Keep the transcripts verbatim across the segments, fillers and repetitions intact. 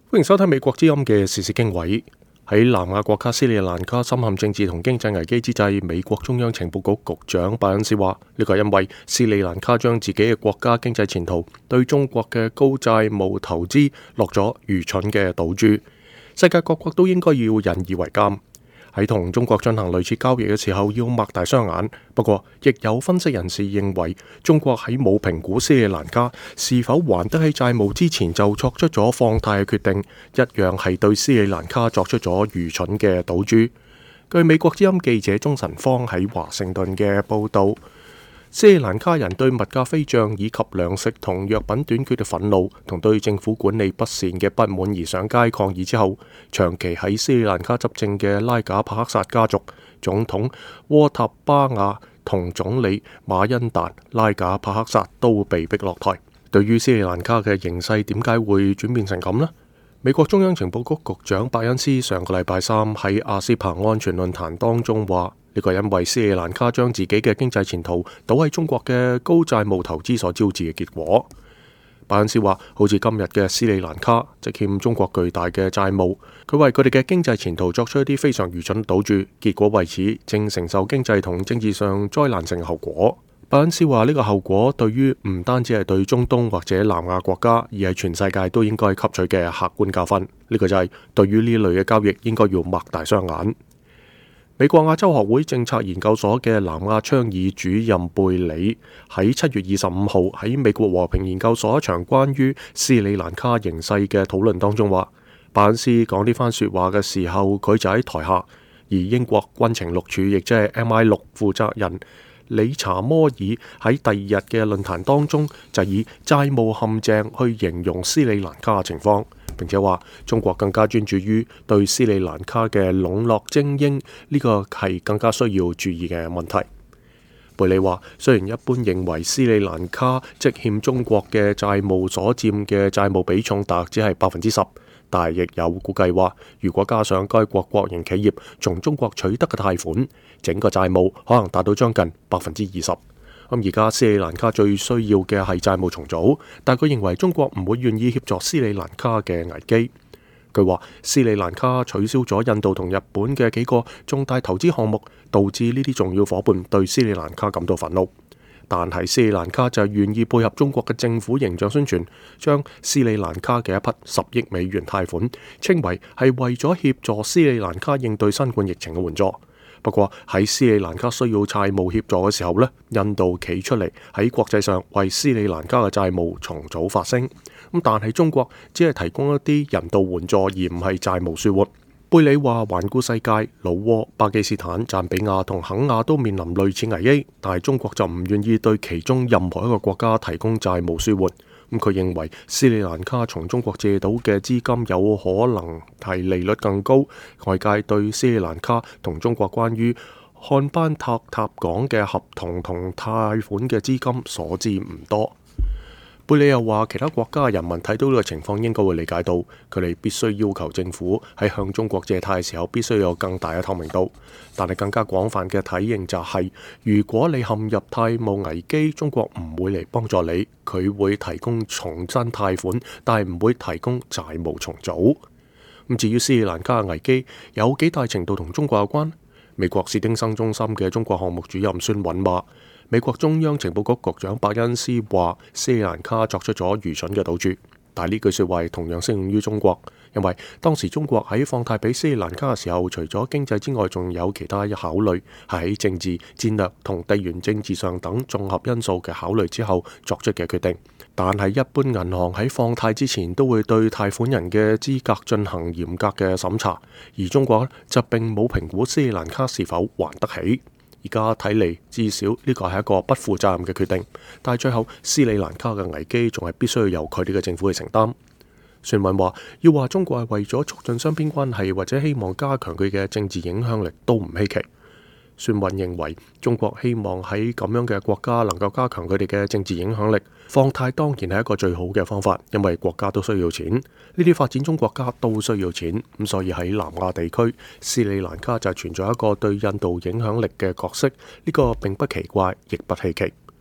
歡迎收睇美國之音嘅時事經緯。喺南亞國家斯里蘭卡深陷政治同經濟危機之際，美國中央情報局局長拜恩斯話：呢個係因為斯里蘭卡將自己嘅國家經濟前途對中國嘅高債務投資落咗愚蠢嘅賭注，世界各國都應該要引以為鑑。喺同中國進行類似交易嘅時候，要擘大雙眼。不過，亦有分析人士認為，中國喺冇評估斯里蘭卡是否還得起債務之前，就作出咗放貸嘅決定，一樣係對斯里蘭卡作出咗愚蠢嘅賭注。據美國之音記者鍾晨芳喺華盛頓嘅報導，斯里蘭卡人對物價飛漲以及糧食同藥品短缺嘅憤怒，同對政府管理不善嘅不滿而上街抗議之後，長期喺斯里蘭卡執政嘅拉賈帕克薩家族總統沃塔巴亞同總理馬恩達拉賈帕克薩都被逼落台。對於斯里蘭卡嘅形勢點解會轉變成咁呢？美國中央情報局局長拜恩斯上個禮拜三喺阿斯彭安全論壇當中話：呢個因為斯里蘭卡將自己嘅經濟前途賭喺中國嘅高債務投資所招致嘅結果。拜恩斯話：好似今日嘅斯里蘭卡，即欠中國巨大嘅債務，佢為佢哋嘅經濟前途作出一啲非常愚蠢嘅賭注，結果為此正承受經濟同政治上災難性嘅後果。拜恩斯話：呢個後果對於唔單止係對中東或者南亞國家，而係全世界都應該吸取嘅客觀教訓。呢個就係對於呢類嘅交易應該要擘大雙眼。美國亞洲學會政策研究所嘅南亞倡議主任貝里喺七月二十五號喺美國和平研究所一場關於斯里蘭卡形勢嘅討論當中話，拜恩斯講呢番說話嘅時候，佢就喺台下，而英國軍情六處亦即係 M I 六負責人理查摩爾喺第二日嘅論壇當中就以債務陷阱去形容斯里蘭卡嘅情況，並且話中國更加專注於對斯里蘭卡嘅籠絡精英，呢個係更加需要注意嘅問題。貝里話：雖然一般認為斯里蘭卡積欠中國嘅債務所佔嘅債務比重大約只係百分之十，但係亦有估計話，如果加上該國國營企業從中國取得嘅貸款，整個債務可能達到將近百分之二十。咁而家斯里蘭卡最需要嘅係債務重組，但佢認為中國唔會願意協助斯里蘭卡嘅危機。佢話斯里蘭卡取消咗印度同日本嘅幾個重大投資項目，導致呢啲重要夥伴對斯里蘭卡感到憤怒。但係斯里蘭卡就願意配合中國嘅政府形象宣傳，將斯里蘭卡嘅一筆十億美元貸款稱為係為咗協助斯里蘭卡應對新冠疫情嘅援助。不過喺斯里蘭卡需要債務協助嘅時候呢，印度企出嚟喺國際上為斯里蘭卡嘅債務重組發聲。咁但係中國只係提供一啲人道援助，而唔係債務舒緩。貝里話：環顧世界，老撾、巴基斯坦、贊比亞同肯亞都面臨類似危機，但係中國就唔願意對其中任何一個國家提供債務舒緩。咁佢認為斯里蘭卡從中國借到嘅資金有可能係利率更高，外界對斯里蘭卡同中國關於漢班塔塔港嘅合同同貸款嘅資金所知唔多。貝里又話，其他國家嘅人民睇到呢個情況應該會理解到，佢哋必須要求政府喺向中國借貸嘅時候必須有更大嘅透明度。但係更加廣泛嘅體認就係、是，如果你陷入債務危機，中國唔會嚟幫助你，佢會提供重新貸款，但係唔會提供債務重組。咁至於斯里蘭卡嘅危機有幾大程度同中國有關？美國史丁生中心嘅中國項目主任孫允話，美國中央情報局局長伯恩斯話斯里蘭卡作出咗愚蠢嘅賭注，但係呢句說話同樣適用於中國，因為當時中國喺放貸俾斯里蘭卡嘅時候，除咗經濟之外，仲有其他考慮，係喺政治、戰略同地緣政治上等綜合因素嘅考慮之後作出嘅決定。但係一般銀行喺放貸之前都會對貸款人嘅資格進行嚴格嘅審查，而中國就並冇評估斯里蘭卡是否還得起。而家睇嚟，至少呢個係一個不負責任嘅決定，但係最後斯里蘭卡嘅危機仲係必須要由佢哋嘅政府去承擔。孫允話：要話中國係為咗促進雙邊關係或者希望加強佢嘅政治影響力都唔稀奇。孫允認為中國希望喺咁樣嘅國家能夠加強佢哋嘅政治影響力，放貸當然係一個最好嘅方法，因為國家都需要錢，呢啲發展中國家都需要錢，咁所以喺南亞地區，斯里蘭卡就存在一個對印度影響力嘅角色，呢個並不奇怪，亦不稀奇。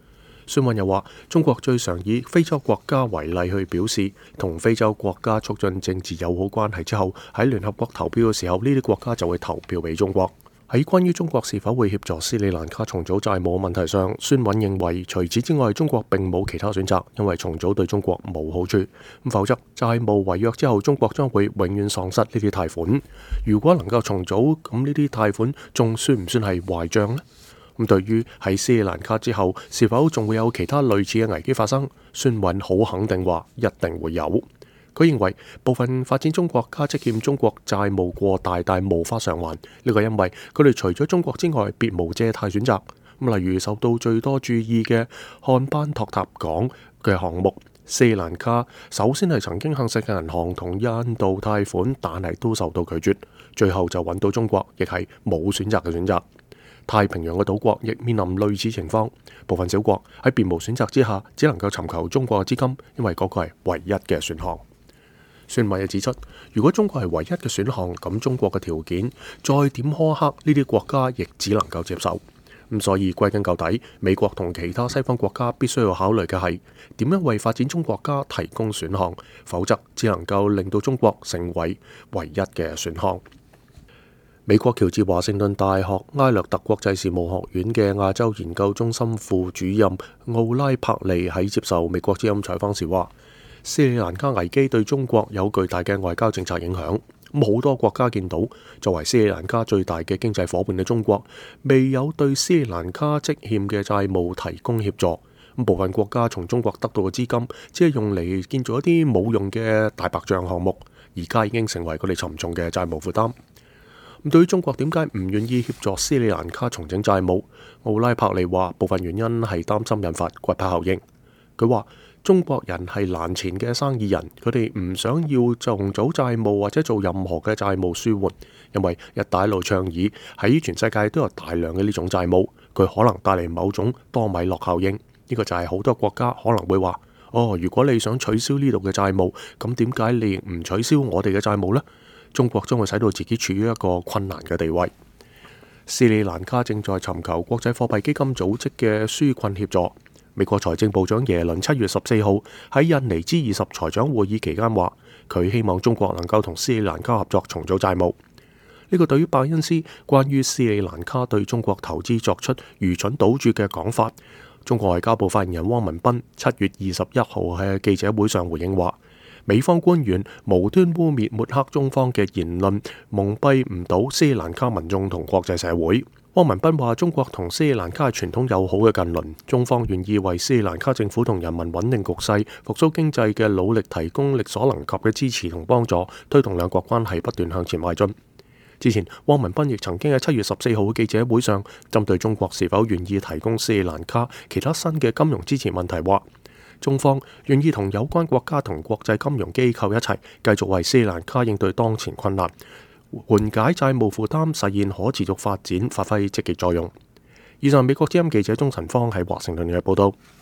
孫運又話，中國最常以非洲國家為例去表示同非洲國家促進政治友好關係之後，喺聯合國投票嘅時候，呢啲國家就會投票俾中國。喺關於中國是否會協助斯里蘭卡重組債務問題上，孫穩認為除此之外，中國並冇其他選擇，因為重組對中國冇好處。否則債務違約之後，中國將會永遠喪失呢啲貸款。如果能夠重組，咁呢啲貸款仲算唔算係壞賬呢？咁對於喺斯里蘭卡之後是否仲會有其他類似嘅危機發生，孫穩好肯定話一定會有。佢認為部分發展中國家積欠中國債務過大，但無法償還。呢個因為佢哋除咗中國之外，別無借貸選擇。咁例如受到最多注意嘅漢班托塔港嘅項目，斯里蘭卡首先係曾經向世界銀行同印度貸款，但係都受到拒絕。最後就揾到中國，亦係冇選擇嘅選擇。太平洋嘅島國亦面臨類似情況，部分小國喺別無選擇之下，只能夠尋求中國嘅資金，因為嗰個係唯一嘅選項。孫穩又指出，如果中國係唯一嘅選項，咁中國嘅條件再點苛刻，呢啲國家亦只能夠接受。咁所以歸根究底，美國同其他西方國家必須要考慮嘅係點樣為發展中國家提供選項，否則只能夠令到中國成為唯一嘅選項。美國喬治華盛頓大學埃略特國際事務學院嘅亞洲研究中心副主任奧拉柏利喺接受美國之音採訪時話，斯里蘭卡危機對中國有巨大嘅外交政策影響。咁好多國家見到作為斯里蘭卡最大嘅經濟夥伴嘅中國，未有對斯里蘭卡積欠嘅債務提供協助。咁部分國家從中國得到嘅資金，只係用嚟建造一啲冇用嘅大白象項目，而家已經成為佢哋沉重嘅債務負擔。咁對於中國點解唔願意協助斯里蘭卡重整債務，奧拉柏利話部分原因係擔心引發骨牌效應。佢話中國人係難纏嘅生意人，佢哋唔想要重組債務或者做任何嘅債務舒緩，因為一帶一路倡議喺全世界都有大量嘅呢種債務，佢可能帶嚟某種多米諾效應。呢個就係好多國家可能會話，哦，如果你想取消呢度嘅債務，咁點解你唔取消我哋嘅債務呢？中國將會使到自己處於一個困難嘅地位。斯里蘭卡正在尋求國際貨幣基金組織嘅紓困協助。美國財政部長耶倫七月十四號喺印尼 G 二十財長會議期間話，佢希望中國能夠同斯里蘭卡合作重組債務。呢個對於拜恩斯關於斯里蘭卡對中國投資作出愚蠢賭注嘅講法，中國外交部發言人汪文斌七月二十一號喺記者會上回應話，美方官員無端污蔑抹黑中方嘅言論，蒙蔽唔到斯里蘭卡民眾同國際社會。汪文斌話，中國同斯里蘭卡係傳統友好嘅近鄰，中方願意為斯里蘭卡政府同人民穩定局勢、復甦經濟嘅努力提供力所能及嘅支持同幫助，推動兩國關係不斷向前邁進。之前，汪文斌亦曾經喺七月十四號嘅記者會上，針對中國是否願意提供斯里蘭卡其他新嘅金融支持問題話，中方願意同有關國家同國際金融機構一齊，繼續為斯里蘭卡應對當前困難，緩解債務負擔，實現可持續發展，發揮積極作用。以上美國之音記者鍾晨芳喺華盛頓嘅報道。